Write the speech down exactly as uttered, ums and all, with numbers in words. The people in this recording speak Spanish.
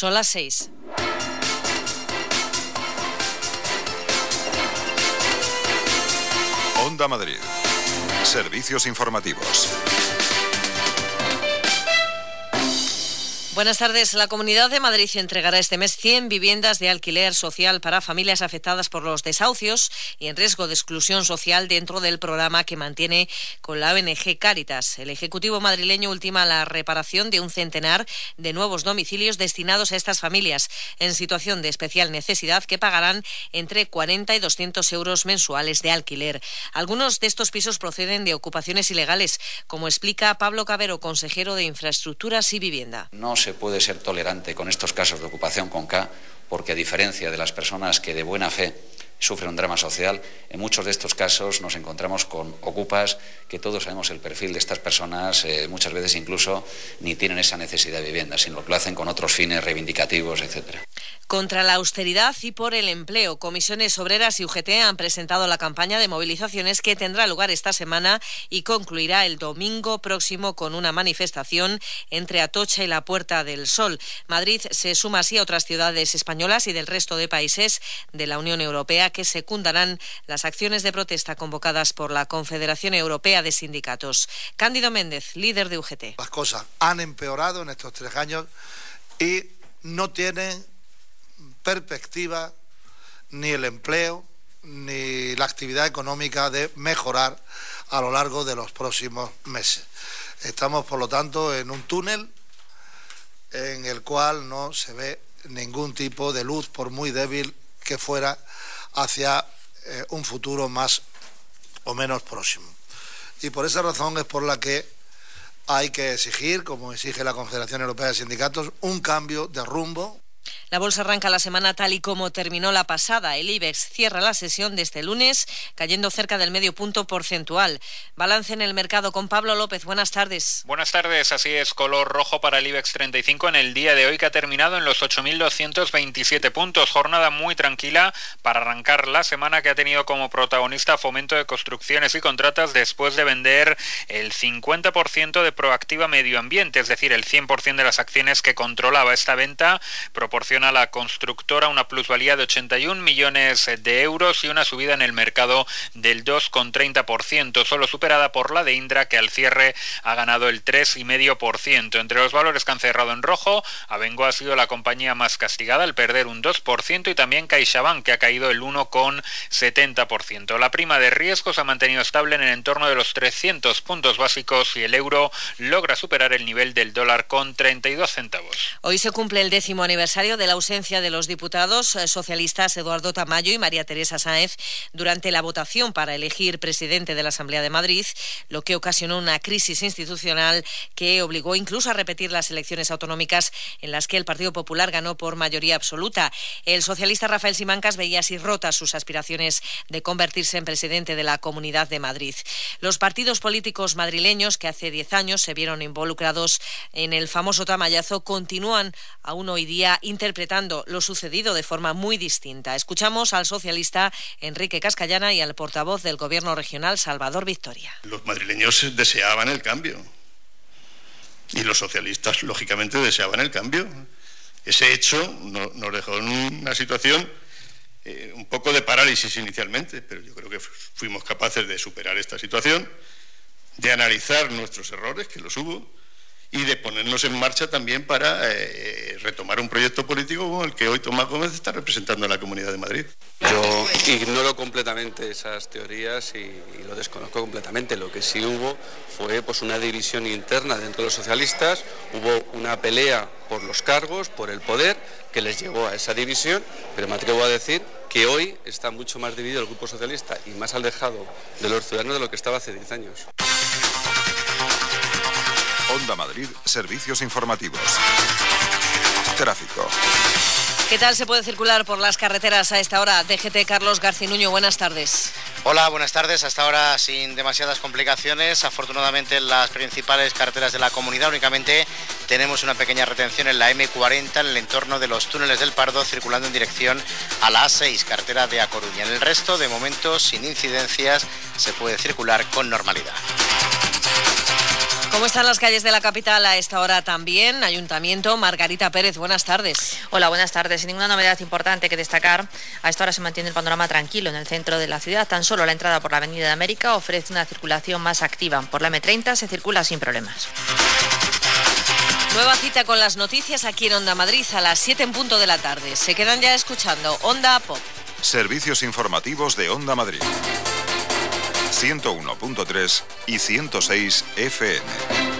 Son las seis. Onda Madrid. Servicios informativos. Buenas tardes. La Comunidad de Madrid entregará este mes cien viviendas de alquiler social para familias afectadas por los desahucios y en riesgo de exclusión social dentro del programa que mantiene con la O N G Cáritas. El Ejecutivo madrileño ultima la reparación de un centenar de nuevos domicilios destinados a estas familias en situación de especial necesidad que pagarán entre cuarenta y doscientos euros mensuales de alquiler. Algunos de estos pisos proceden de ocupaciones ilegales, como explica Pablo Cabero, consejero de Infraestructuras y Vivienda. No se puede ser tolerante con estos casos de ocupación con K, porque a diferencia de las personas que de buena fe sufren un drama social, en muchos de estos casos nos encontramos con ocupas que todos sabemos el perfil de estas personas, eh, muchas veces incluso ni tienen esa necesidad de vivienda, sino que lo hacen con otros fines reivindicativos, etcétera. Contra la austeridad y por el empleo, Comisiones Obreras y U G T han presentado la campaña de movilizaciones que tendrá lugar esta semana y concluirá el domingo próximo con una manifestación entre Atocha y la Puerta del Sol. Madrid se suma así a otras ciudades españolas y del resto de países de la Unión Europea que secundarán las acciones de protesta convocadas por la Confederación Europea de Sindicatos. Cándido Méndez, líder de U G T. Las cosas han empeorado en estos tres años y no tienen perspectiva ni el empleo ni la actividad económica de mejorar a lo largo de los próximos meses. Estamos, por lo tanto, en un túnel en el cual no se ve ningún tipo de luz, por muy débil que fuera, hacia eh, un futuro más o menos próximo. Y por esa razón es por la que hay que exigir, como exige la Confederación Europea de Sindicatos, un cambio de rumbo. La bolsa arranca la semana tal y como terminó la pasada. El IBEX cierra la sesión de este lunes cayendo cerca del medio punto porcentual. Balance en el mercado con Pablo López. Buenas tardes. Buenas tardes. Así es, color rojo para el IBEX treinta y cinco en el día de hoy, que ha terminado en los ocho mil doscientos veintisiete puntos. Jornada muy tranquila para arrancar la semana, que ha tenido como protagonista Fomento de Construcciones y Contratas después de vender el cincuenta por ciento de Proactiva Medio Ambiente, es decir, el cien por ciento de las acciones que controlaba. Esta venta proporciona a la constructora una plusvalía de ochenta y un millones de euros y una subida en el mercado del dos coma treinta por ciento, solo superada por la de Indra, que al cierre ha ganado el tres coma cinco por ciento. Entre los valores que han cerrado en rojo, Abengoa ha sido la compañía más castigada al perder un dos por ciento y también CaixaBank, que ha caído el uno coma setenta por ciento. La prima de riesgo se ha mantenido estable en el entorno de los trescientos puntos básicos y el euro logra superar el nivel del dólar con treinta y dos centavos. Hoy se cumple el décimo aniversario de la ausencia de los diputados socialistas Eduardo Tamayo y María Teresa Sáenz durante la votación para elegir presidente de la Asamblea de Madrid, lo que ocasionó una crisis institucional que obligó incluso a repetir las elecciones autonómicas en las que el Partido Popular ganó por mayoría absoluta. El socialista Rafael Simancas veía así rotas sus aspiraciones de convertirse en presidente de la Comunidad de Madrid. Los partidos políticos madrileños que hace diez años se vieron involucrados en el famoso tamallazo continúan aún hoy día interpretando lo sucedido de forma muy distinta. Escuchamos al socialista Enrique Cascallana y al portavoz del Gobierno regional Salvador Victoria. Los madrileños deseaban el cambio y los socialistas lógicamente deseaban el cambio. Ese hecho nos no dejó en una situación eh, un poco de parálisis inicialmente, pero yo creo que fuimos capaces de superar esta situación, de analizar nuestros errores, que los hubo, y de ponernos en marcha también para eh, retomar un proyecto político como el que hoy Tomás Gómez está representando en la Comunidad de Madrid. Yo ignoro completamente esas teorías y, y lo desconozco completamente. Lo que sí hubo fue pues una división interna dentro de los socialistas, hubo una pelea por los cargos, por el poder, que les llevó a esa división, pero me atrevo a decir que hoy está mucho más dividido el Grupo Socialista y más alejado de los ciudadanos de lo que estaba hace diez años. Onda Madrid, servicios informativos. Tráfico. ¿Qué tal se puede circular por las carreteras a esta hora? D G T Carlos Garcinuño, buenas tardes. Hola, buenas tardes. Hasta ahora sin demasiadas complicaciones. Afortunadamente en las principales carreteras de la comunidad únicamente tenemos una pequeña retención en la eme cuarenta en el entorno de los túneles del Pardo, circulando en dirección a la A seis, carretera de A Coruña. En el resto, de momento, sin incidencias, se puede circular con normalidad. ¿Cómo están las calles de la capital a esta hora también? Ayuntamiento, Margarita Pérez, buenas tardes. Hola, buenas tardes. Sin ninguna novedad importante que destacar, a esta hora se mantiene el panorama tranquilo en el centro de la ciudad. Tan solo la entrada por la Avenida de América ofrece una circulación más activa. Por la eme treinta se circula sin problemas. Nueva cita con las noticias aquí en Onda Madrid a las siete en punto de la tarde. Se quedan ya escuchando Onda Pop. Servicios informativos de Onda Madrid. ciento uno punto tres y ciento seis efe eme.